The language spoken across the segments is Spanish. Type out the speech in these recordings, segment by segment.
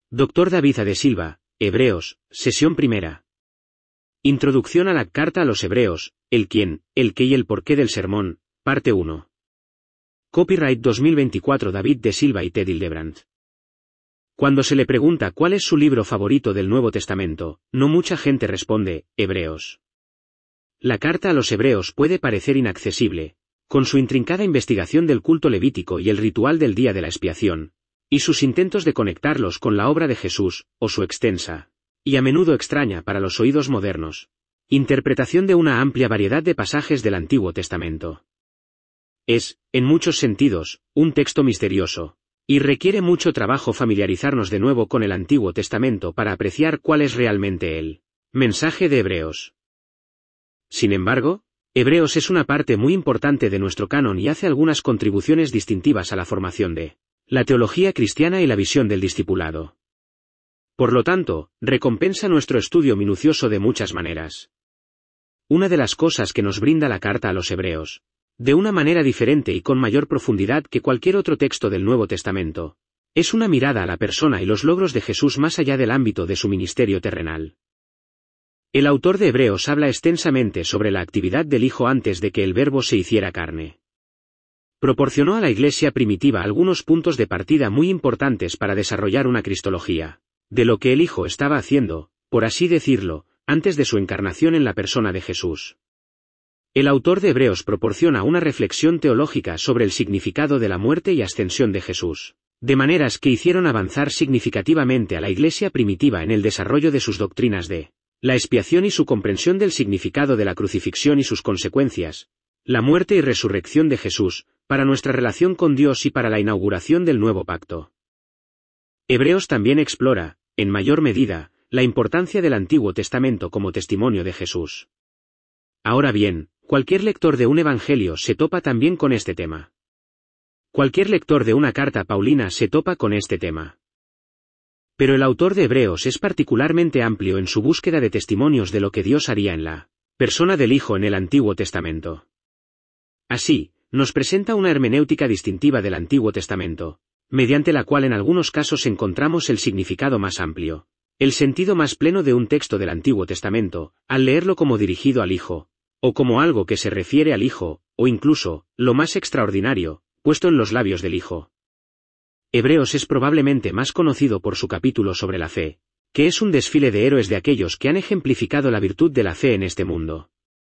Dr. David A. de Silva, Hebreos, sesión primera. Introducción a la carta a los Hebreos, el quién, el qué y el porqué del sermón, parte 1. Copyright 2024 David de Silva y Ted Hildebrand. Cuando se le pregunta cuál es su libro favorito del Nuevo Testamento, no mucha gente responde, Hebreos. La carta a los Hebreos puede parecer inaccesible, con su intrincada investigación del culto levítico y el ritual del día de la expiación, y sus intentos de conectarlos con la obra de Jesús, o su extensa, y a menudo extraña para los oídos modernos, interpretación de una amplia variedad de pasajes del Antiguo Testamento. Es, en muchos sentidos, un texto misterioso, y requiere mucho trabajo familiarizarnos de nuevo con el Antiguo Testamento para apreciar cuál es realmente el mensaje de Hebreos. Sin embargo, Hebreos es una parte muy importante de nuestro canon y hace algunas contribuciones distintivas a la formación de la teología cristiana y la visión del discipulado. Por lo tanto, recompensa nuestro estudio minucioso de muchas maneras. Una de las cosas que nos brinda la carta a los Hebreos, de una manera diferente y con mayor profundidad que cualquier otro texto del Nuevo Testamento, es una mirada a la persona y los logros de Jesús más allá del ámbito de su ministerio terrenal. El autor de Hebreos habla extensamente sobre la actividad del Hijo antes de que el Verbo se hiciera carne. Proporcionó a la Iglesia primitiva algunos puntos de partida muy importantes para desarrollar una cristología de lo que el Hijo estaba haciendo, por así decirlo, antes de su encarnación en la persona de Jesús. El autor de Hebreos proporciona una reflexión teológica sobre el significado de la muerte y ascensión de Jesús, de maneras que hicieron avanzar significativamente a la Iglesia primitiva en el desarrollo de sus doctrinas de la expiación y su comprensión del significado de la crucifixión y sus consecuencias, la muerte y resurrección de Jesús, para nuestra relación con Dios y para la inauguración del nuevo pacto. Hebreos también explora, en mayor medida, la importancia del Antiguo Testamento como testimonio de Jesús. Ahora bien, cualquier lector de un evangelio se topa también con este tema. Cualquier lector de una carta paulina se topa con este tema. Pero el autor de Hebreos es particularmente amplio en su búsqueda de testimonios de lo que Dios haría en la persona del Hijo en el Antiguo Testamento. Así, nos presenta una hermenéutica distintiva del Antiguo Testamento, mediante la cual en algunos casos encontramos el significado más amplio, el sentido más pleno de un texto del Antiguo Testamento, al leerlo como dirigido al Hijo, o como algo que se refiere al Hijo, o incluso, lo más extraordinario, puesto en los labios del Hijo. Hebreos es probablemente más conocido por su capítulo sobre la fe, que es un desfile de héroes de aquellos que han ejemplificado la virtud de la fe en este mundo.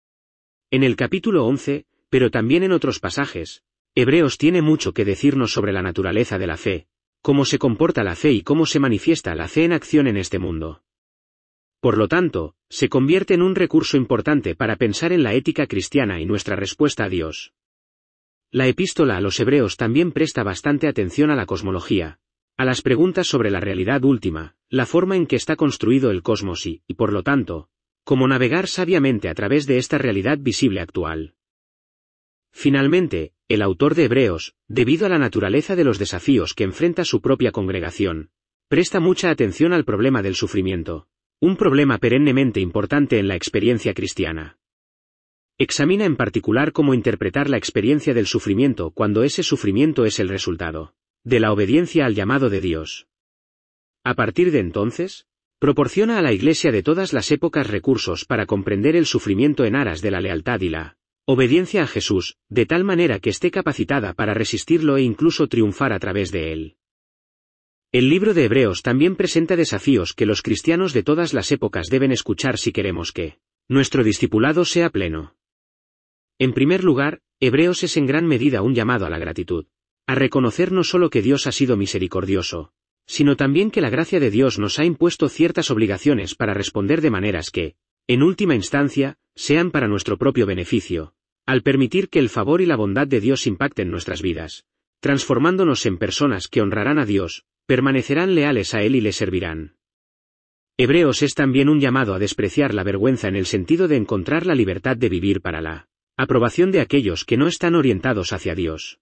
En el capítulo 11, pero también en otros pasajes, Hebreos tiene mucho que decirnos sobre la naturaleza de la fe, cómo se comporta la fe y cómo se manifiesta la fe en acción en este mundo. Por lo tanto, se convierte en un recurso importante para pensar en la ética cristiana y nuestra respuesta a Dios. La epístola a los Hebreos también presta bastante atención a la cosmología, a las preguntas sobre la realidad última, la forma en que está construido el cosmos y, por lo tanto, cómo navegar sabiamente a través de esta realidad visible actual. Finalmente, el autor de Hebreos, debido a la naturaleza de los desafíos que enfrenta su propia congregación, presta mucha atención al problema del sufrimiento, un problema perennemente importante en la experiencia cristiana. Examina en particular cómo interpretar la experiencia del sufrimiento cuando ese sufrimiento es el resultado de la obediencia al llamado de Dios. A partir de entonces, proporciona a la Iglesia de todas las épocas recursos para comprender el sufrimiento en aras de la lealtad y la obediencia a Jesús, de tal manera que esté capacitada para resistirlo e incluso triunfar a través de él. El libro de Hebreos también presenta desafíos que los cristianos de todas las épocas deben escuchar si queremos que nuestro discipulado sea pleno. En primer lugar, Hebreos es en gran medida un llamado a la gratitud, a reconocer no solo que Dios ha sido misericordioso, sino también que la gracia de Dios nos ha impuesto ciertas obligaciones para responder de maneras que, en última instancia, sean para nuestro propio beneficio, al permitir que el favor y la bondad de Dios impacten nuestras vidas, transformándonos en personas que honrarán a Dios, permanecerán leales a Él y le servirán. Hebreos es también un llamado a despreciar la vergüenza en el sentido de encontrar la libertad de vivir para la aprobación de aquellos que no están orientados hacia Dios.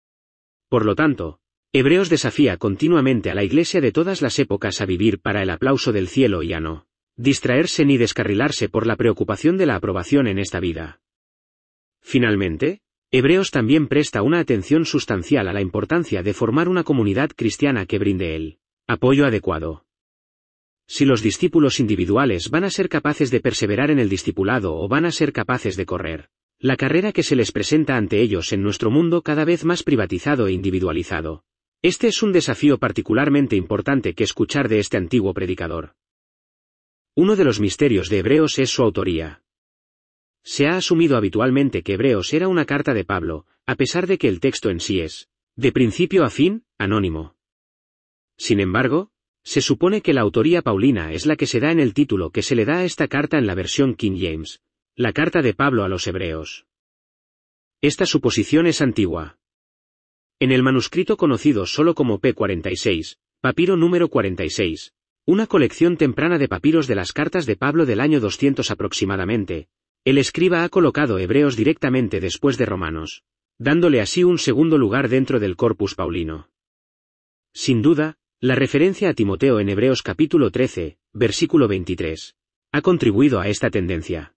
Por lo tanto, Hebreos desafía continuamente a la Iglesia de todas las épocas a vivir para el aplauso del cielo y a no distraerse ni descarrilarse por la preocupación de la aprobación en esta vida. Finalmente, Hebreos también presta una atención sustancial a la importancia de formar una comunidad cristiana que brinde el Apoyo adecuado. Si los discípulos individuales van a ser capaces de perseverar en el discipulado o van a ser capaces de correr la carrera que se les presenta ante ellos en nuestro mundo cada vez más privatizado e individualizado. Este es un desafío particularmente importante que escuchar de este antiguo predicador. Uno de los misterios de Hebreos es su autoría. Se ha asumido habitualmente que Hebreos era una carta de Pablo, a pesar de que el texto en sí es, de principio a fin, anónimo. Sin embargo, se supone que la autoría paulina es la que se da en el título que se le da a esta carta en la versión King James, la carta de Pablo a los Hebreos. Esta suposición es antigua. En el manuscrito conocido solo como P46, papiro número 46, una colección temprana de papiros de las cartas de Pablo del año 200 aproximadamente, el escriba ha colocado Hebreos directamente después de Romanos, dándole así un segundo lugar dentro del corpus paulino. Sin duda, la referencia a Timoteo en Hebreos capítulo 13, versículo 23, ha contribuido a esta tendencia.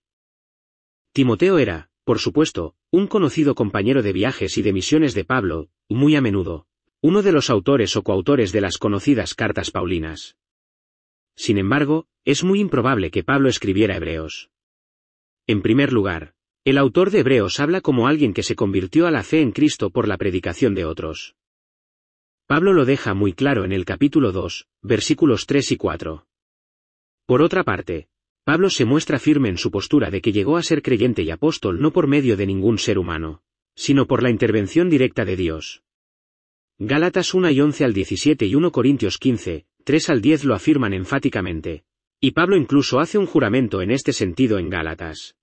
Timoteo era, por supuesto, un conocido compañero de viajes y de misiones de Pablo, y muy a menudo, uno de los autores o coautores de las conocidas cartas paulinas. Sin embargo, es muy improbable que Pablo escribiera Hebreos. En primer lugar, el autor de Hebreos habla como alguien que se convirtió a la fe en Cristo por la predicación de otros. Pablo lo deja muy claro en el capítulo 2, versículos 3 y 4. Por otra parte, Pablo se muestra firme en su postura de que llegó a ser creyente y apóstol no por medio de ningún ser humano, sino por la intervención directa de Dios. Gálatas 1 y 11 al 17 y 1 Corintios 15, 3 al 10 lo afirman enfáticamente, y Pablo incluso hace un juramento en este sentido en Gálatas.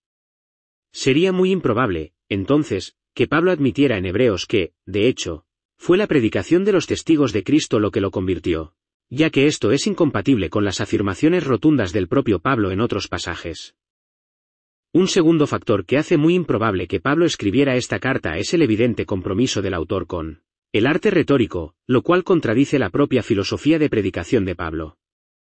Sería muy improbable, entonces, que Pablo admitiera en Hebreos que, de hecho, fue la predicación de los testigos de Cristo lo que lo convirtió, ya que esto es incompatible con las afirmaciones rotundas del propio Pablo en otros pasajes. Un segundo factor que hace muy improbable que Pablo escribiera esta carta es el evidente compromiso del autor con el arte retórico, lo cual contradice la propia filosofía de predicación de Pablo.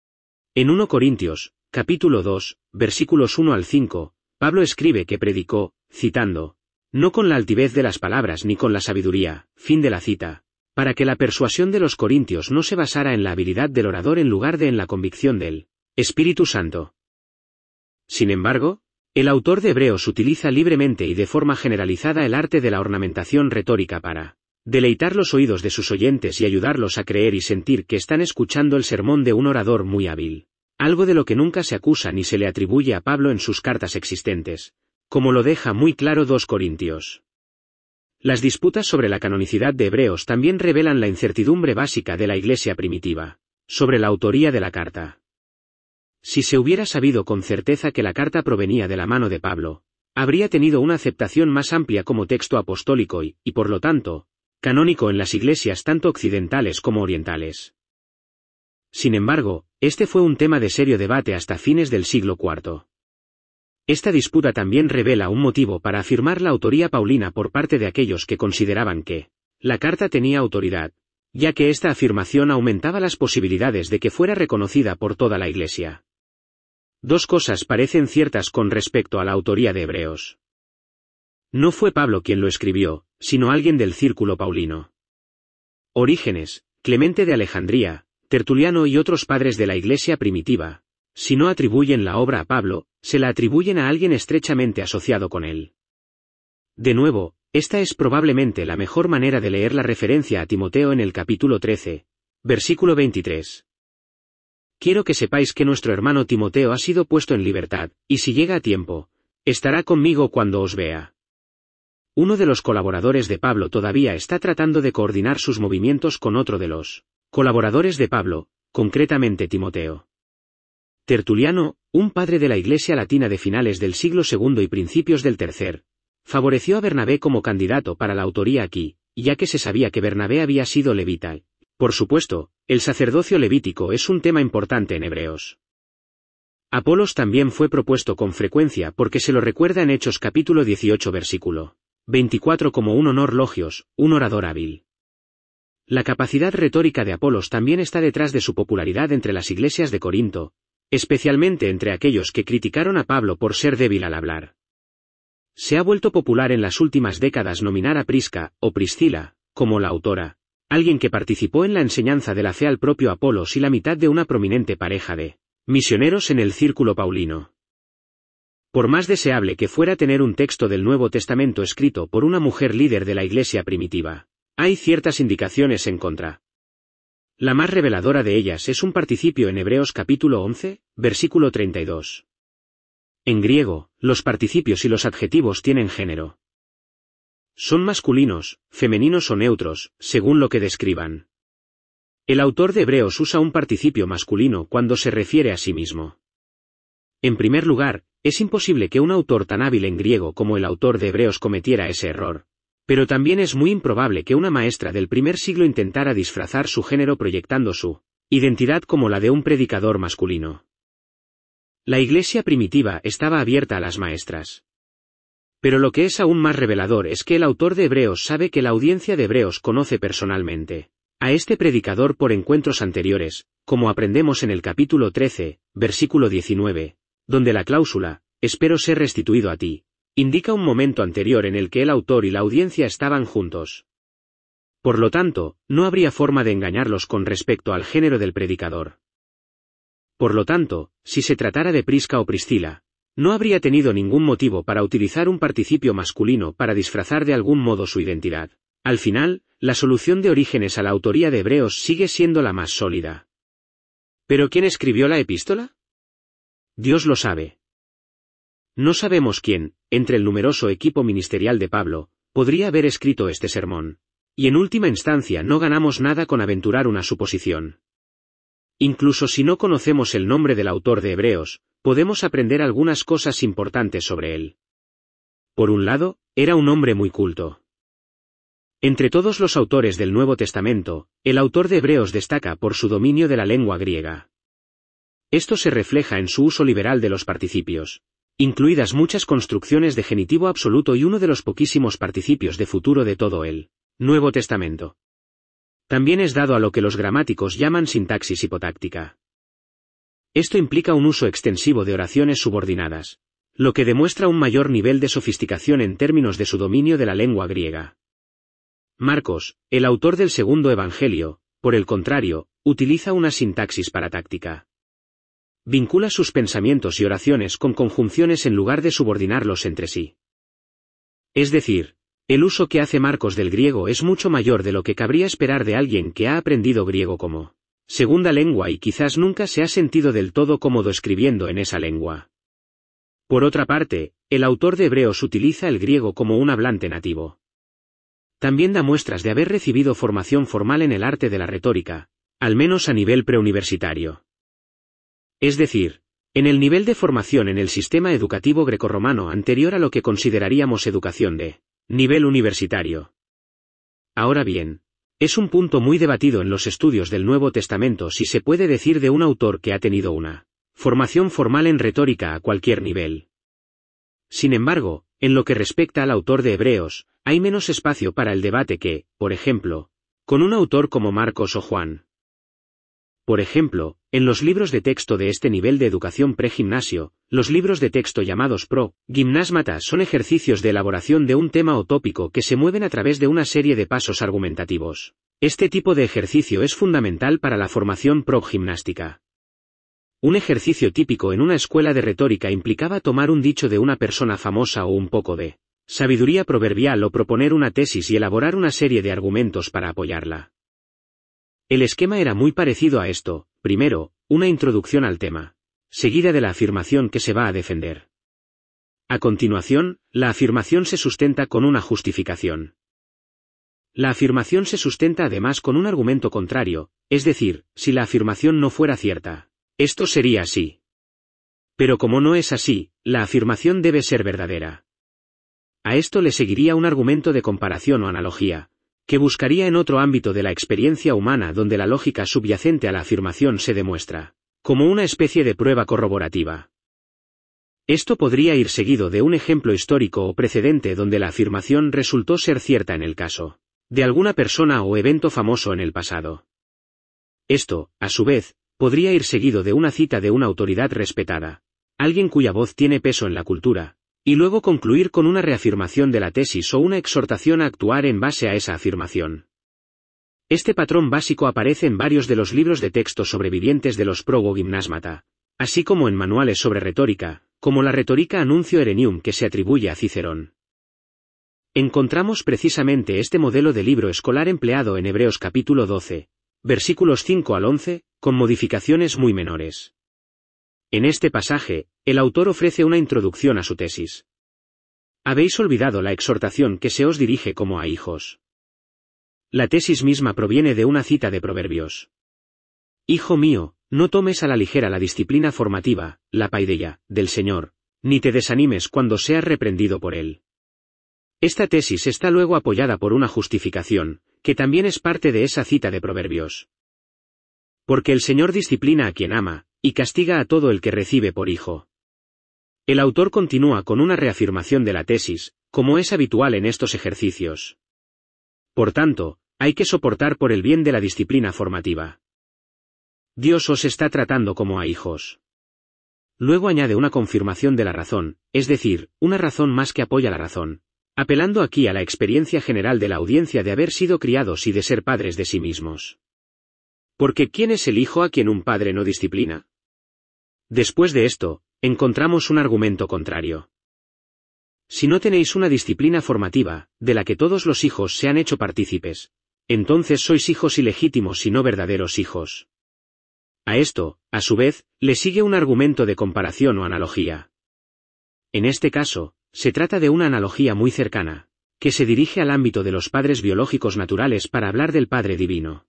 En 1 Corintios, capítulo 2, versículos 1 al 5, Pablo escribe que predicó, citando, no con la altivez de las palabras ni con la sabiduría, fin de la cita, para que la persuasión de los corintios no se basara en la habilidad del orador en lugar de en la convicción del Espíritu Santo. Sin embargo, el autor de Hebreos utiliza libremente y de forma generalizada el arte de la ornamentación retórica para deleitar los oídos de sus oyentes y ayudarlos a creer y sentir que están escuchando el sermón de un orador muy hábil, algo de lo que nunca se acusa ni se le atribuye a Pablo en sus cartas existentes, como lo deja muy claro 2 Corintios. Las disputas sobre la canonicidad de Hebreos también revelan la incertidumbre básica de la Iglesia primitiva, sobre la autoría de la carta. Si se hubiera sabido con certeza que la carta provenía de la mano de Pablo, habría tenido una aceptación más amplia como texto apostólico y, por lo tanto, canónico en las iglesias tanto occidentales como orientales. Sin embargo, este fue un tema de serio debate hasta fines del siglo IV. Esta disputa también revela un motivo para afirmar la autoría paulina por parte de aquellos que consideraban que la carta tenía autoridad, ya que esta afirmación aumentaba las posibilidades de que fuera reconocida por toda la Iglesia. Dos cosas parecen ciertas con respecto a la autoría de Hebreos. No fue Pablo quien lo escribió, sino alguien del círculo paulino. Orígenes, Clemente de Alejandría, Tertuliano y otros padres de la Iglesia primitiva, si no atribuyen la obra a Pablo, se la atribuyen a alguien estrechamente asociado con él. De nuevo, esta es probablemente la mejor manera de leer la referencia a Timoteo en el capítulo 13, versículo 23. Quiero que sepáis que nuestro hermano Timoteo ha sido puesto en libertad, y si llega a tiempo, estará conmigo cuando os vea. Uno de los colaboradores de Pablo todavía está tratando de coordinar sus movimientos con otro de los colaboradores de Pablo, concretamente Timoteo. Tertuliano, un padre de la Iglesia latina de finales del siglo II y principios del III, favoreció a Bernabé como candidato para la autoría aquí, ya que se sabía que Bernabé había sido levita. Por supuesto, el sacerdocio levítico es un tema importante en Hebreos. Apolos también fue propuesto con frecuencia porque se lo recuerda en Hechos capítulo 18 versículo 24 como un honor logios, un orador hábil. La capacidad retórica de Apolos también está detrás de su popularidad entre las iglesias de Corinto, especialmente entre aquellos que criticaron a Pablo por ser débil al hablar. Se ha vuelto popular en las últimas décadas nominar a Prisca, o Priscila, como la autora, alguien que participó en la enseñanza de la fe al propio Apolos y la mitad de una prominente pareja de misioneros en el círculo paulino. Por más deseable que fuera tener un texto del Nuevo Testamento escrito por una mujer líder de la Iglesia primitiva, hay ciertas indicaciones en contra. La más reveladora de ellas es un participio en Hebreos capítulo 11, versículo 32. En griego, los participios y los adjetivos tienen género. Son masculinos, femeninos o neutros, según lo que describan. El autor de Hebreos usa un participio masculino cuando se refiere a sí mismo. En primer lugar, es imposible que un autor tan hábil en griego como el autor de Hebreos cometiera ese error, pero también es muy improbable que una maestra del primer siglo intentara disfrazar su género proyectando su identidad como la de un predicador masculino. La Iglesia primitiva estaba abierta a las maestras. Pero lo que es aún más revelador es que el autor de Hebreos sabe que la audiencia de Hebreos conoce personalmente a este predicador por encuentros anteriores, como aprendemos en el capítulo 13, versículo 19, donde la cláusula, espero ser restituido a ti, indica un momento anterior en el que el autor y la audiencia estaban juntos. Por lo tanto, no habría forma de engañarlos con respecto al género del predicador. Por lo tanto, si se tratara de Prisca o Priscila, no habría tenido ningún motivo para utilizar un participio masculino para disfrazar de algún modo su identidad. Al final, la solución de Orígenes a la autoría de Hebreos sigue siendo la más sólida. ¿Pero quién escribió la epístola? Dios lo sabe. No sabemos quién, entre el numeroso equipo ministerial de Pablo, podría haber escrito este sermón. Y en última instancia no ganamos nada con aventurar una suposición. Incluso si no conocemos el nombre del autor de Hebreos, podemos aprender algunas cosas importantes sobre él. Por un lado, era un hombre muy culto. Entre todos los autores del Nuevo Testamento, el autor de Hebreos destaca por su dominio de la lengua griega. Esto se refleja en su uso liberal de los participios, incluidas muchas construcciones de genitivo absoluto y uno de los poquísimos participios de futuro de todo el Nuevo Testamento. También es dado a lo que los gramáticos llaman sintaxis hipotáctica. Esto implica un uso extensivo de oraciones subordinadas, lo que demuestra un mayor nivel de sofisticación en términos de su dominio de la lengua griega. Marcos, el autor del segundo evangelio, por el contrario, utiliza una sintaxis paratáctica. Vincula sus pensamientos y oraciones con conjunciones en lugar de subordinarlos entre sí. Es decir, el uso que hace Marcos del griego es mucho mayor de lo que cabría esperar de alguien que ha aprendido griego como segunda lengua y quizás nunca se ha sentido del todo cómodo escribiendo en esa lengua. Por otra parte, el autor de Hebreos utiliza el griego como un hablante nativo. También da muestras de haber recibido formación formal en el arte de la retórica, al menos a nivel preuniversitario. Es decir, en el nivel de formación en el sistema educativo grecorromano anterior a lo que consideraríamos educación de nivel universitario. Ahora bien, es un punto muy debatido en los estudios del Nuevo Testamento si se puede decir de un autor que ha tenido una formación formal en retórica a cualquier nivel. Sin embargo, en lo que respecta al autor de Hebreos, hay menos espacio para el debate que, por ejemplo, con un autor como Marcos o Juan. Por ejemplo, en los libros de texto de este nivel de educación pre-gimnasio, los libros de texto llamados pro-gimnásmata son ejercicios de elaboración de un tema o tópico que se mueven a través de una serie de pasos argumentativos. Este tipo de ejercicio es fundamental para la formación pro-gimnástica. Un ejercicio típico en una escuela de retórica implicaba tomar un dicho de una persona famosa o un poco de sabiduría proverbial o proponer una tesis y elaborar una serie de argumentos para apoyarla. El esquema era muy parecido a esto: primero, una introducción al tema, seguida de la afirmación que se va a defender. A continuación, la afirmación se sustenta con una justificación. La afirmación se sustenta además con un argumento contrario, es decir, si la afirmación no fuera cierta, esto sería así. Pero como no es así, la afirmación debe ser verdadera. A esto le seguiría un argumento de comparación o analogía, que buscaría en otro ámbito de la experiencia humana donde la lógica subyacente a la afirmación se demuestra, como una especie de prueba corroborativa. Esto podría ir seguido de un ejemplo histórico o precedente donde la afirmación resultó ser cierta en el caso de alguna persona o evento famoso en el pasado. Esto, a su vez, podría ir seguido de una cita de una autoridad respetada, alguien cuya voz tiene peso en la cultura, y luego concluir con una reafirmación de la tesis o una exhortación a actuar en base a esa afirmación. Este patrón básico aparece en varios de los libros de texto sobrevivientes de los Progo-Gymnasmata, así como en manuales sobre retórica, como la Rhetorica Annuncio Erenium que se atribuye a Cicerón. Encontramos precisamente este modelo de libro escolar empleado en Hebreos capítulo 12, versículos 5 al 11, con modificaciones muy menores. En este pasaje, el autor ofrece una introducción a su tesis. Habéis olvidado la exhortación que se os dirige como a hijos. La tesis misma proviene de una cita de Proverbios. Hijo mío, no tomes a la ligera la disciplina formativa, la paideia, del Señor, ni te desanimes cuando seas reprendido por Él. Esta tesis está luego apoyada por una justificación, que también es parte de esa cita de Proverbios. Porque el Señor disciplina a quien ama, y castiga a todo el que recibe por hijo. El autor continúa con una reafirmación de la tesis, como es habitual en estos ejercicios. Por tanto, hay que soportar por el bien de la disciplina formativa. Dios os está tratando como a hijos. Luego añade una confirmación de la razón, es decir, una razón más que apoya la razón, apelando aquí a la experiencia general de la audiencia de haber sido criados y de ser padres de sí mismos. Porque ¿quién es el hijo a quien un padre no disciplina? Después de esto, encontramos un argumento contrario. Si no tenéis una disciplina formativa, de la que todos los hijos se han hecho partícipes, entonces sois hijos ilegítimos y no verdaderos hijos. A esto, a su vez, le sigue un argumento de comparación o analogía. En este caso, se trata de una analogía muy cercana, que se dirige al ámbito de los padres biológicos naturales para hablar del Padre Divino.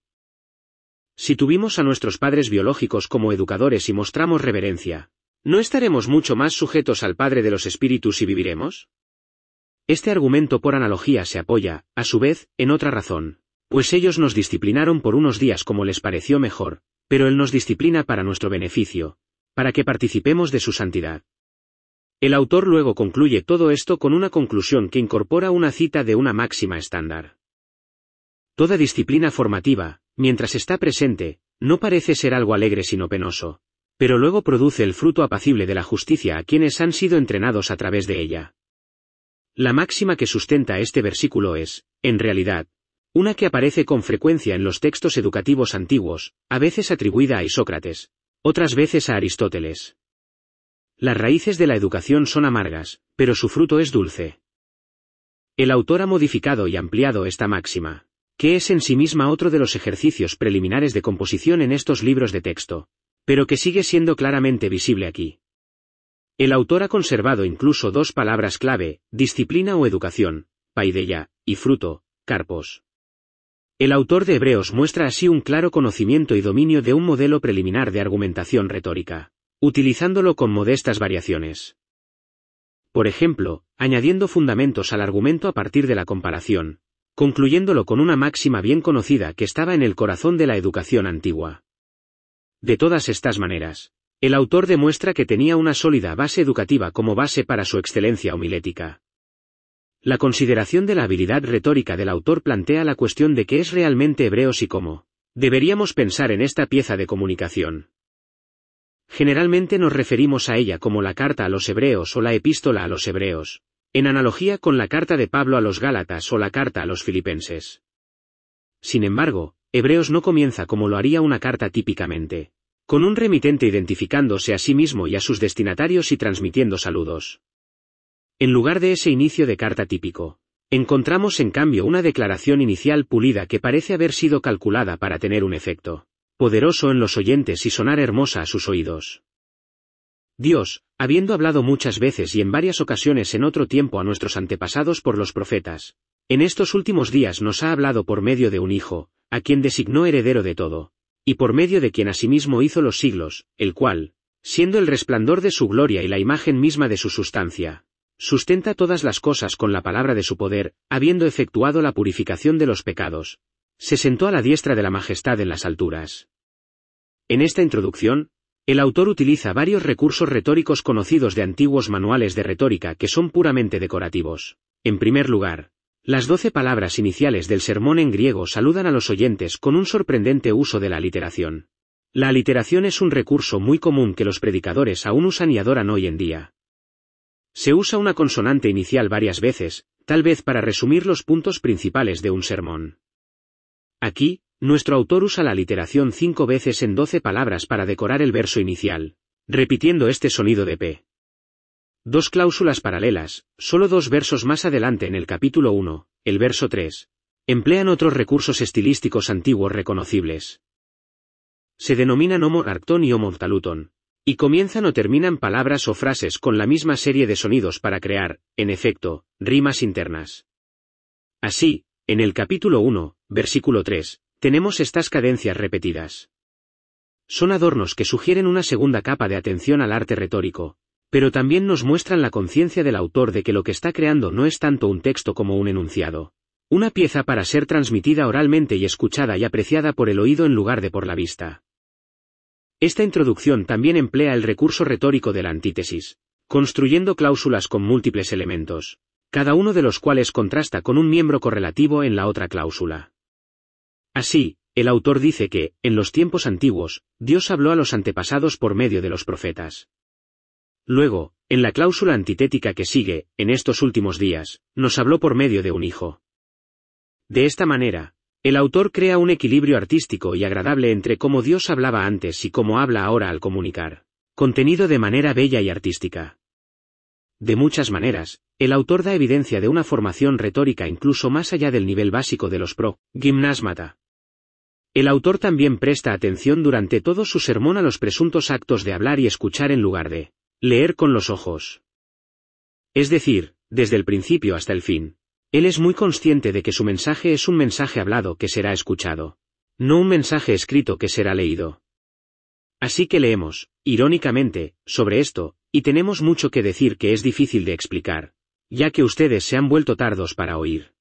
Si tuvimos a nuestros padres biológicos como educadores y mostramos reverencia, ¿no estaremos mucho más sujetos al Padre de los Espíritus y viviremos? Este argumento por analogía se apoya, a su vez, en otra razón, pues ellos nos disciplinaron por unos días como les pareció mejor, pero Él nos disciplina para nuestro beneficio, para que participemos de su santidad. El autor luego concluye todo esto con una conclusión que incorpora una cita de una máxima estándar. Toda disciplina formativa, mientras está presente, no parece ser algo alegre sino penoso, pero luego produce el fruto apacible de la justicia a quienes han sido entrenados a través de ella. La máxima que sustenta este versículo es, en realidad, una que aparece con frecuencia en los textos educativos antiguos, a veces atribuida a Isócrates, otras veces a Aristóteles. Las raíces de la educación son amargas, pero su fruto es dulce. El autor ha modificado y ampliado esta máxima, que es en sí misma otro de los ejercicios preliminares de composición en estos libros de texto, pero que sigue siendo claramente visible aquí. El autor ha conservado incluso dos palabras clave, disciplina o educación, paideia, y fruto, carpos. El autor de Hebreos muestra así un claro conocimiento y dominio de un modelo preliminar de argumentación retórica, utilizándolo con modestas variaciones. Por ejemplo, añadiendo fundamentos al argumento a partir de la comparación, concluyéndolo con una máxima bien conocida que estaba en el corazón de la educación antigua. De todas estas maneras, el autor demuestra que tenía una sólida base educativa como base para su excelencia homilética. La consideración de la habilidad retórica del autor plantea la cuestión de qué es realmente Hebreos y cómo deberíamos pensar en esta pieza de comunicación. Generalmente nos referimos a ella como la carta a los Hebreos o la epístola a los Hebreos, en analogía con la carta de Pablo a los Gálatas o la carta a los Filipenses. Sin embargo, Hebreos no comienza como lo haría una carta típicamente, con un remitente identificándose a sí mismo y a sus destinatarios y transmitiendo saludos. En lugar de ese inicio de carta típico, encontramos en cambio una declaración inicial pulida que parece haber sido calculada para tener un efecto poderoso en los oyentes y sonar hermosa a sus oídos. Dios, habiendo hablado muchas veces y en varias ocasiones en otro tiempo a nuestros antepasados por los profetas, en estos últimos días nos ha hablado por medio de un Hijo, a quien designó heredero de todo, y por medio de quien asimismo hizo los siglos, el cual, siendo el resplandor de su gloria y la imagen misma de su sustancia, sustenta todas las cosas con la palabra de su poder, habiendo efectuado la purificación de los pecados, se sentó a la diestra de la majestad en las alturas. En esta introducción, el autor utiliza varios recursos retóricos conocidos de antiguos manuales de retórica que son puramente decorativos. En primer lugar, las 12 palabras iniciales del sermón en griego saludan a los oyentes con un sorprendente uso de la aliteración. La aliteración es un recurso muy común que los predicadores aún usan y adoran hoy en día. Se usa una consonante inicial varias veces, tal vez para resumir los puntos principales de un sermón. Aquí, nuestro autor usa la aliteración 5 veces en 12 palabras para decorar el verso inicial, repitiendo este sonido de P. Dos cláusulas paralelas, solo 2 versos más adelante en el capítulo 1, el verso 3, emplean otros recursos estilísticos antiguos reconocibles. Se denominan homo-arctón y homo-taluton, y comienzan o terminan palabras o frases con la misma serie de sonidos para crear, en efecto, rimas internas. Así, en el capítulo 1, versículo 3, tenemos estas cadencias repetidas. Son adornos que sugieren una segunda capa de atención al arte retórico, pero también nos muestran la conciencia del autor de que lo que está creando no es tanto un texto como un enunciado, una pieza para ser transmitida oralmente y escuchada y apreciada por el oído en lugar de por la vista. Esta introducción también emplea el recurso retórico de la antítesis, construyendo cláusulas con múltiples elementos, cada uno de los cuales contrasta con un miembro correlativo en la otra cláusula. Así, el autor dice que, en los tiempos antiguos, Dios habló a los antepasados por medio de los profetas. Luego, en la cláusula antitética que sigue, en estos últimos días, nos habló por medio de un hijo. De esta manera, el autor crea un equilibrio artístico y agradable entre cómo Dios hablaba antes y cómo habla ahora al comunicar contenido de manera bella y artística. De muchas maneras, el autor da evidencia de una formación retórica incluso más allá del nivel básico de los pro-gymnasmata. El autor también presta atención durante todo su sermón a los presuntos actos de hablar y escuchar en lugar de leer con los ojos. Es decir, desde el principio hasta el fin. Él es muy consciente de que su mensaje es un mensaje hablado que será escuchado, no un mensaje escrito que será leído. Así que leemos, irónicamente, sobre esto, y tenemos mucho que decir que es difícil de explicar, ya que ustedes se han vuelto tardos para oír.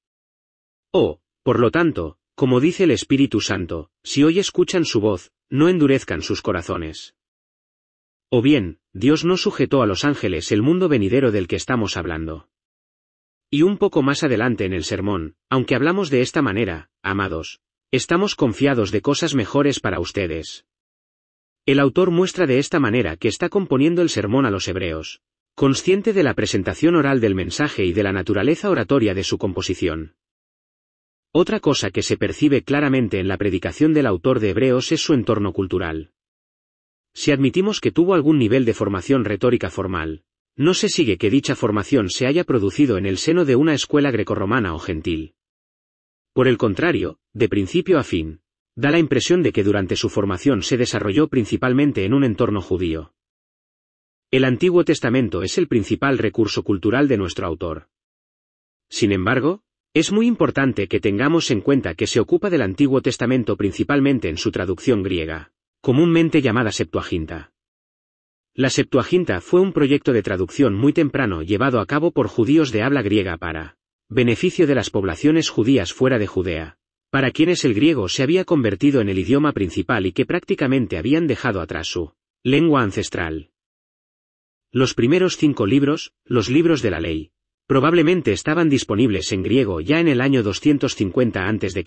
Por lo tanto, como dice el Espíritu Santo, si hoy escuchan su voz, no endurezcan sus corazones. O bien, Dios no sujetó a los ángeles el mundo venidero del que estamos hablando. Y un poco más adelante en el sermón, aunque hablamos de esta manera, amados, estamos confiados de cosas mejores para ustedes. El autor muestra de esta manera que está componiendo el sermón a los hebreos, consciente de la presentación oral del mensaje y de la naturaleza oratoria de su composición. Otra cosa que se percibe claramente en la predicación del autor de Hebreos es su entorno cultural. Si admitimos que tuvo algún nivel de formación retórica formal, no se sigue que dicha formación se haya producido en el seno de una escuela grecorromana o gentil. Por el contrario, de principio a fin, da la impresión de que durante su formación se desarrolló principalmente en un entorno judío. El Antiguo Testamento es el principal recurso cultural de nuestro autor. Sin embargo, es muy importante que tengamos en cuenta que se ocupa del Antiguo Testamento principalmente en su traducción griega, comúnmente llamada Septuaginta. La Septuaginta fue un proyecto de traducción muy temprano llevado a cabo por judíos de habla griega para beneficio de las poblaciones judías fuera de Judea, para quienes el griego se había convertido en el idioma principal y que prácticamente habían dejado atrás su lengua ancestral. Los primeros 5 libros, los libros de la ley, probablemente estaban disponibles en griego ya en el año 250 a.C.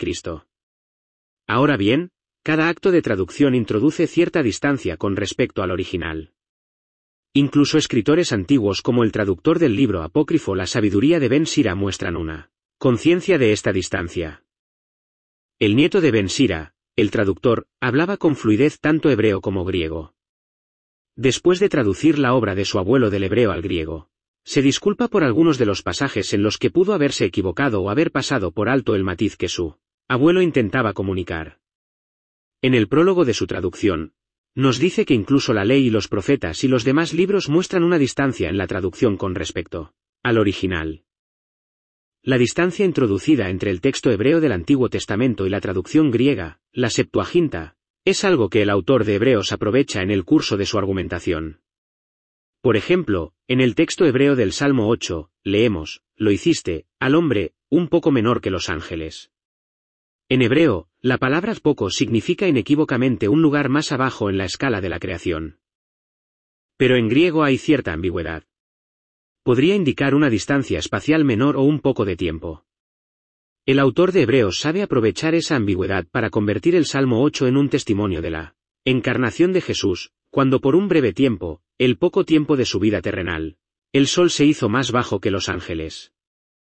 Ahora bien, cada acto de traducción introduce cierta distancia con respecto al original. Incluso escritores antiguos como el traductor del libro apócrifo La sabiduría de Ben Sira muestran una conciencia de esta distancia. El nieto de Ben Sira, el traductor, hablaba con fluidez tanto hebreo como griego. Después de traducir la obra de su abuelo del hebreo al griego, se disculpa por algunos de los pasajes en los que pudo haberse equivocado o haber pasado por alto el matiz que su abuelo intentaba comunicar. En el prólogo de su traducción, nos dice que incluso la ley y los profetas y los demás libros muestran una distancia en la traducción con respecto al original. La distancia introducida entre el texto hebreo del Antiguo Testamento y la traducción griega, la Septuaginta, es algo que el autor de Hebreos aprovecha en el curso de su argumentación. Por ejemplo, en el texto hebreo del Salmo 8, leemos, «Lo hiciste, al hombre, un poco menor que los ángeles». En hebreo, la palabra poco significa inequívocamente un lugar más abajo en la escala de la creación. Pero en griego hay cierta ambigüedad. Podría indicar una distancia espacial menor o un poco de tiempo. El autor de Hebreos sabe aprovechar esa ambigüedad para convertir el Salmo 8 en un testimonio de la encarnación de Jesús, cuando por un breve tiempo, el poco tiempo de su vida terrenal, el sol se hizo más bajo que los ángeles.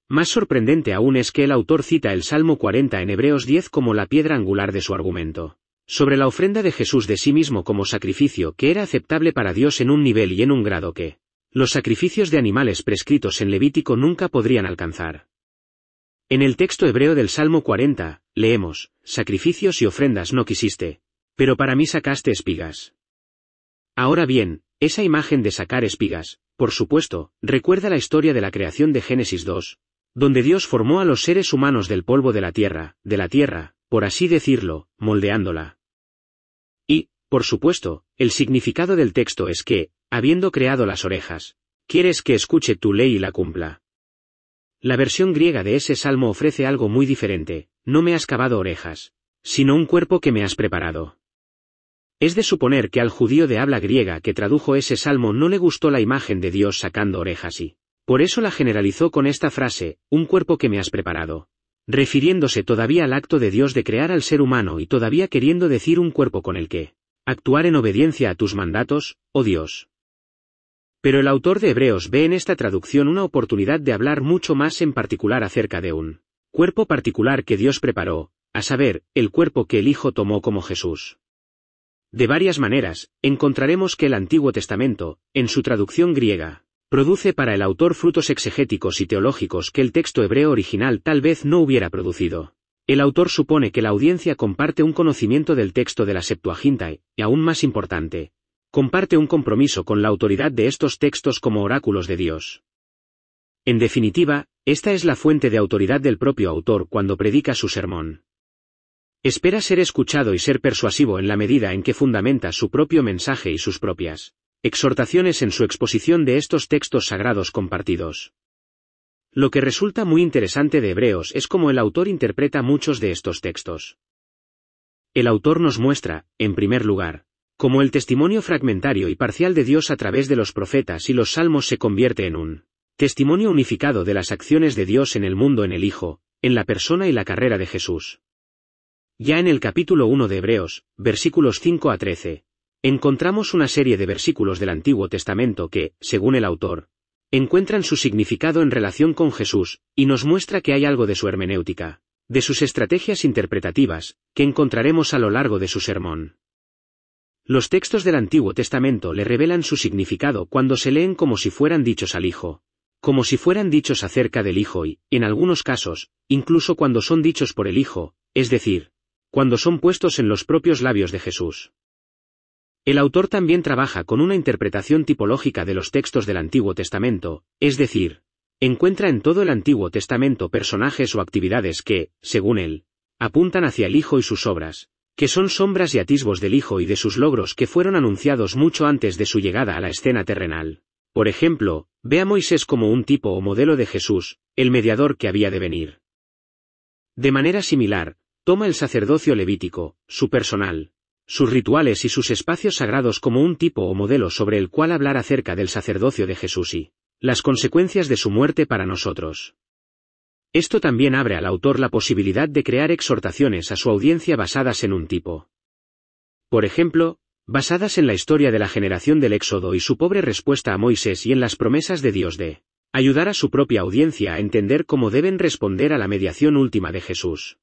Más sorprendente aún es que el autor cita el Salmo 40 en Hebreos 10 como la piedra angular de su argumento, sobre la ofrenda de Jesús de sí mismo como sacrificio que era aceptable para Dios en un nivel y en un grado que los sacrificios de animales prescritos en Levítico nunca podrían alcanzar. En el texto hebreo del Salmo 40, leemos, sacrificios y ofrendas no quisiste, pero para mí sacaste espigas. Ahora bien, esa imagen de sacar espigas, por supuesto, recuerda la historia de la creación de Génesis 2, donde Dios formó a los seres humanos del polvo de la tierra, por así decirlo, moldeándola. Y, por supuesto, el significado del texto es que, habiendo creado las orejas, quieres que escuche tu ley y la cumpla. La versión griega de ese salmo ofrece algo muy diferente, no me has cavado orejas, sino un cuerpo que me has preparado. Es de suponer que al judío de habla griega que tradujo ese salmo no le gustó la imagen de Dios sacando orejas y, por eso la generalizó con esta frase, un cuerpo que me has preparado, refiriéndose todavía al acto de Dios de crear al ser humano y todavía queriendo decir un cuerpo con el que actuar en obediencia a tus mandatos, oh Dios. Pero el autor de Hebreos ve en esta traducción una oportunidad de hablar mucho más en particular acerca de un cuerpo particular que Dios preparó, a saber, el cuerpo que el Hijo tomó como Jesús. De varias maneras, encontraremos que el Antiguo Testamento, en su traducción griega, produce para el autor frutos exegéticos y teológicos que el texto hebreo original tal vez no hubiera producido. El autor supone que la audiencia comparte un conocimiento del texto de la Septuaginta y, aún más importante, comparte un compromiso con la autoridad de estos textos como oráculos de Dios. En definitiva, esta es la fuente de autoridad del propio autor cuando predica su sermón. Espera ser escuchado y ser persuasivo en la medida en que fundamenta su propio mensaje y sus propias exhortaciones en su exposición de estos textos sagrados compartidos. Lo que resulta muy interesante de Hebreos es cómo el autor interpreta muchos de estos textos. El autor nos muestra, en primer lugar, cómo el testimonio fragmentario y parcial de Dios a través de los profetas y los salmos se convierte en un testimonio unificado de las acciones de Dios en el mundo en el Hijo, en la persona y la carrera de Jesús. Ya en el capítulo 1 de Hebreos, versículos 5 a 13, encontramos una serie de versículos del Antiguo Testamento que, según el autor, encuentran su significado en relación con Jesús, y nos muestra que hay algo de su hermenéutica, de sus estrategias interpretativas, que encontraremos a lo largo de su sermón. Los textos del Antiguo Testamento le revelan su significado cuando se leen como si fueran dichos al Hijo, como si fueran dichos acerca del Hijo y, en algunos casos, incluso cuando son dichos por el Hijo, es decir, cuando son puestos en los propios labios de Jesús. El autor también trabaja con una interpretación tipológica de los textos del Antiguo Testamento, es decir, encuentra en todo el Antiguo Testamento personajes o actividades que, según él, apuntan hacia el Hijo y sus obras, que son sombras y atisbos del Hijo y de sus logros que fueron anunciados mucho antes de su llegada a la escena terrenal. Por ejemplo, ve a Moisés como un tipo o modelo de Jesús, el mediador que había de venir. De manera similar, toma el sacerdocio levítico, su personal, sus rituales y sus espacios sagrados como un tipo o modelo sobre el cual hablar acerca del sacerdocio de Jesús y las consecuencias de su muerte para nosotros. Esto también abre al autor la posibilidad de crear exhortaciones a su audiencia basadas en un tipo. Por ejemplo, basadas en la historia de la generación del Éxodo y su pobre respuesta a Moisés y en las promesas de Dios de ayudar a su propia audiencia a entender cómo deben responder a la mediación última de Jesús.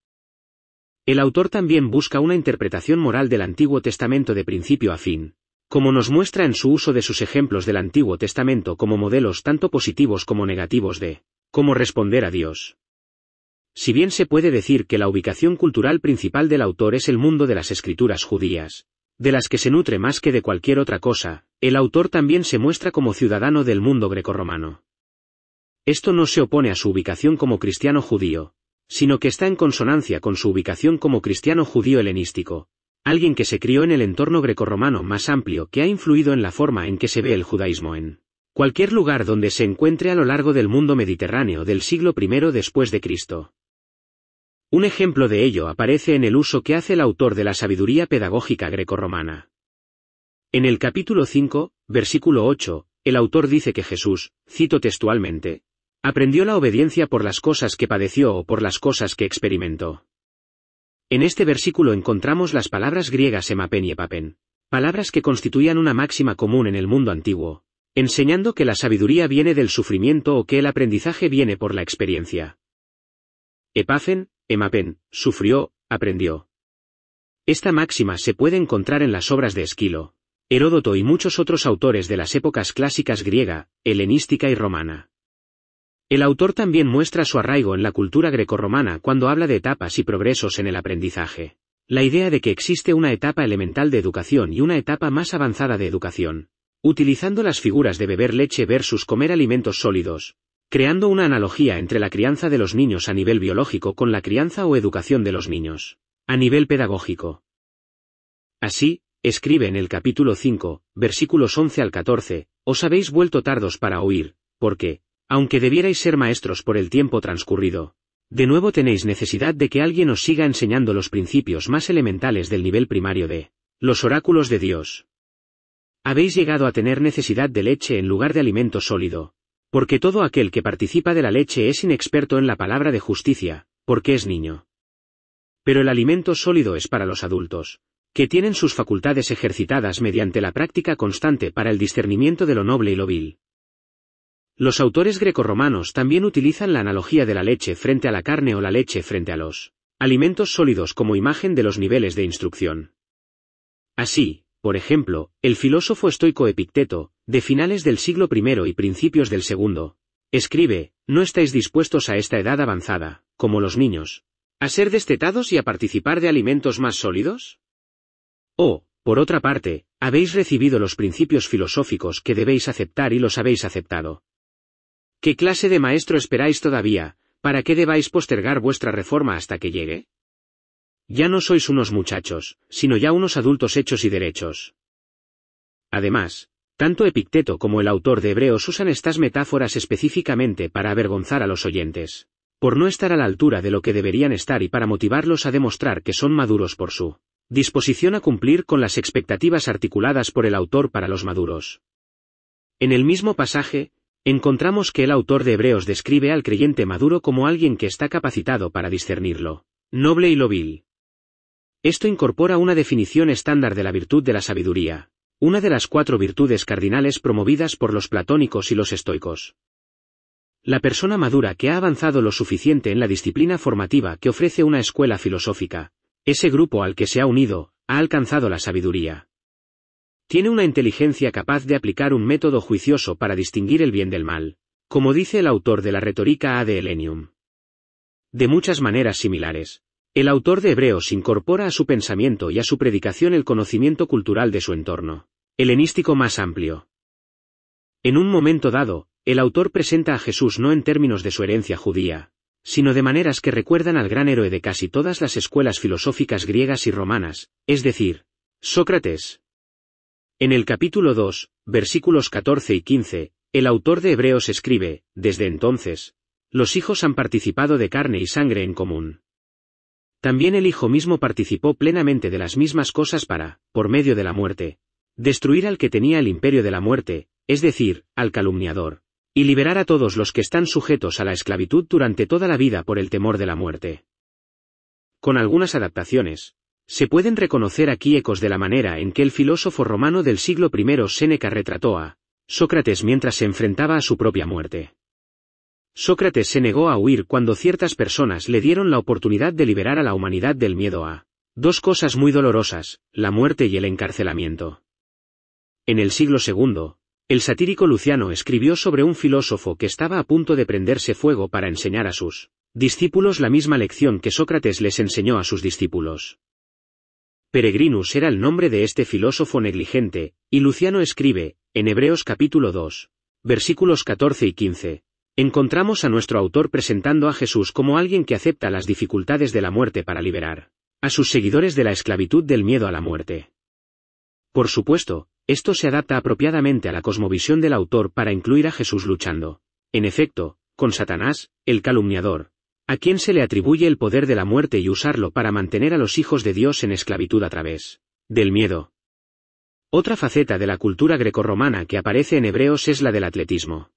El autor también busca una interpretación moral del Antiguo Testamento de principio a fin, como nos muestra en su uso de sus ejemplos del Antiguo Testamento como modelos tanto positivos como negativos de cómo responder a Dios. Si bien se puede decir que la ubicación cultural principal del autor es el mundo de las escrituras judías, de las que se nutre más que de cualquier otra cosa, el autor también se muestra como ciudadano del mundo grecorromano. Esto no se opone a su ubicación como cristiano judío, sino que está en consonancia con su ubicación como cristiano judío helenístico, alguien que se crió en el entorno grecorromano más amplio que ha influido en la forma en que se ve el judaísmo en cualquier lugar donde se encuentre a lo largo del mundo mediterráneo del siglo I después de Cristo. Un ejemplo de ello aparece en el uso que hace el autor de la sabiduría pedagógica grecorromana. En el capítulo 5, versículo 8, el autor dice que Jesús, cito textualmente, aprendió la obediencia por las cosas que padeció o por las cosas que experimentó. En este versículo encontramos las palabras griegas emapen y epapen, palabras que constituían una máxima común en el mundo antiguo, enseñando que la sabiduría viene del sufrimiento o que el aprendizaje viene por la experiencia. Epafen, emapen, sufrió, aprendió. Esta máxima se puede encontrar en las obras de Esquilo, Heródoto y muchos otros autores de las épocas clásicas griega, helenística y romana. El autor también muestra su arraigo en la cultura grecorromana cuando habla de etapas y progresos en el aprendizaje. La idea de que existe una etapa elemental de educación y una etapa más avanzada de educación, utilizando las figuras de beber leche versus comer alimentos sólidos, creando una analogía entre la crianza de los niños a nivel biológico con la crianza o educación de los niños, a nivel pedagógico. Así, escribe en el capítulo 5, versículos 11 al 14, os habéis vuelto tardos para oír, porque, aunque debierais ser maestros por el tiempo transcurrido, de nuevo tenéis necesidad de que alguien os siga enseñando los principios más elementales del nivel primario de los oráculos de Dios. Habéis llegado a tener necesidad de leche en lugar de alimento sólido, porque todo aquel que participa de la leche es inexperto en la palabra de justicia, porque es niño. Pero el alimento sólido es para los adultos, que tienen sus facultades ejercitadas mediante la práctica constante para el discernimiento de lo noble y lo vil. Los autores grecorromanos también utilizan la analogía de la leche frente a la carne o la leche frente a los alimentos sólidos como imagen de los niveles de instrucción. Así, por ejemplo, el filósofo estoico Epicteto, de finales del siglo I y principios del II, escribe, ¿no estáis dispuestos a esta edad avanzada, como los niños, a ser destetados y a participar de alimentos más sólidos? O, por otra parte, habéis recibido los principios filosóficos que debéis aceptar y los habéis aceptado. ¿Qué clase de maestro esperáis todavía, para que debáis postergar vuestra reforma hasta que llegue? Ya no sois unos muchachos, sino ya unos adultos hechos y derechos. Además, tanto Epicteto como el autor de Hebreos usan estas metáforas específicamente para avergonzar a los oyentes, por no estar a la altura de lo que deberían estar y para motivarlos a demostrar que son maduros por su disposición a cumplir con las expectativas articuladas por el autor para los maduros. En el mismo pasaje, encontramos que el autor de Hebreos describe al creyente maduro como alguien que está capacitado para discernir lo noble y lo vil. Esto incorpora una definición estándar de la virtud de la sabiduría, una de las 4 virtudes cardinales promovidas por los platónicos y los estoicos. La persona madura que ha avanzado lo suficiente en la disciplina formativa que ofrece una escuela filosófica, ese grupo al que se ha unido, ha alcanzado la sabiduría. Tiene una inteligencia capaz de aplicar un método juicioso para distinguir el bien del mal, como dice el autor de la retórica Ad Hellenium. De muchas maneras similares, el autor de Hebreos incorpora a su pensamiento y a su predicación el conocimiento cultural de su entorno helenístico más amplio. En un momento dado, el autor presenta a Jesús no en términos de su herencia judía, sino de maneras que recuerdan al gran héroe de casi todas las escuelas filosóficas griegas y romanas, es decir, Sócrates. En el capítulo 2, versículos 14 y 15, el autor de Hebreos escribe, desde entonces, los hijos han participado de carne y sangre en común. También el Hijo mismo participó plenamente de las mismas cosas para, por medio de la muerte, destruir al que tenía el imperio de la muerte, es decir, al calumniador, y liberar a todos los que están sujetos a la esclavitud durante toda la vida por el temor de la muerte. Con algunas adaptaciones, se pueden reconocer aquí ecos de la manera en que el filósofo romano del siglo I Séneca retrató a Sócrates mientras se enfrentaba a su propia muerte. Sócrates se negó a huir cuando ciertas personas le dieron la oportunidad de liberar a la humanidad del miedo a 2 cosas muy dolorosas, la muerte y el encarcelamiento. En el siglo II, el satírico Luciano escribió sobre un filósofo que estaba a punto de prenderse fuego para enseñar a sus discípulos la misma lección que Sócrates les enseñó a sus discípulos. Peregrinus era el nombre de este filósofo negligente, y Luciano escribe, en Hebreos capítulo 2, versículos 14 y 15, encontramos a nuestro autor presentando a Jesús como alguien que acepta las dificultades de la muerte para liberar a sus seguidores de la esclavitud del miedo a la muerte. Por supuesto, esto se adapta apropiadamente a la cosmovisión del autor para incluir a Jesús luchando, en efecto, con Satanás, el calumniador, a quien se le atribuye el poder de la muerte y usarlo para mantener a los hijos de Dios en esclavitud a través del miedo. Otra faceta de la cultura grecorromana que aparece en Hebreos es la del atletismo.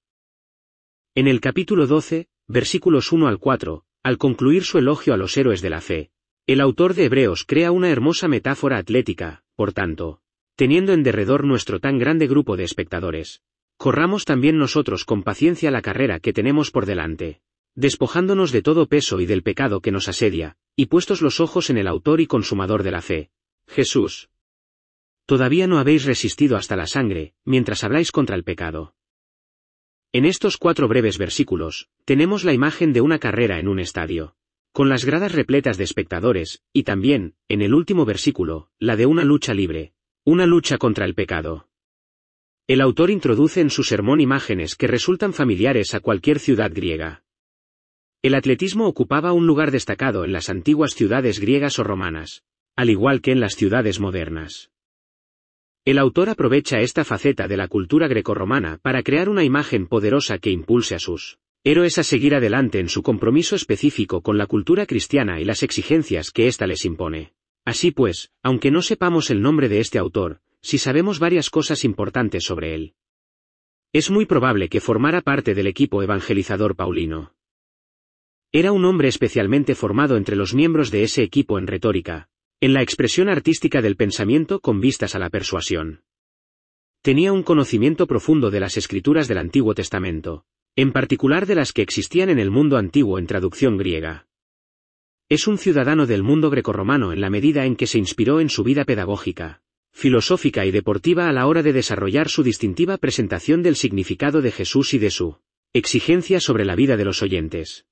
En el capítulo 12, versículos 1 al 4, al concluir su elogio a los héroes de la fe, el autor de Hebreos crea una hermosa metáfora atlética, por tanto, teniendo en derredor nuestro tan grande grupo de espectadores, Corramos también nosotros con paciencia la carrera que tenemos por delante, despojándonos de todo peso y del pecado que nos asedia, y puestos los ojos en el autor y consumador de la fe, Jesús. Todavía no habéis resistido hasta la sangre, mientras habláis contra el pecado. En estos 4 breves versículos, tenemos la imagen de una carrera en un estadio, con las gradas repletas de espectadores, y también, en el último versículo, la de una lucha libre, una lucha contra el pecado. El autor introduce en su sermón imágenes que resultan familiares a cualquier ciudad griega. El atletismo ocupaba un lugar destacado en las antiguas ciudades griegas o romanas, al igual que en las ciudades modernas. El autor aprovecha esta faceta de la cultura grecorromana para crear una imagen poderosa que impulse a sus héroes a seguir adelante en su compromiso específico con la cultura cristiana y las exigencias que ésta les impone. Así pues, aunque no sepamos el nombre de este autor, sí sabemos varias cosas importantes sobre él. Es muy probable que formara parte del equipo evangelizador paulino. Era un hombre especialmente formado entre los miembros de ese equipo en retórica, en la expresión artística del pensamiento con vistas a la persuasión. Tenía un conocimiento profundo de las escrituras del Antiguo Testamento, en particular de las que existían en el mundo antiguo en traducción griega. Es un ciudadano del mundo grecorromano en la medida en que se inspiró en su vida pedagógica, filosófica y deportiva a la hora de desarrollar su distintiva presentación del significado de Jesús y de su exigencia sobre la vida de los oyentes.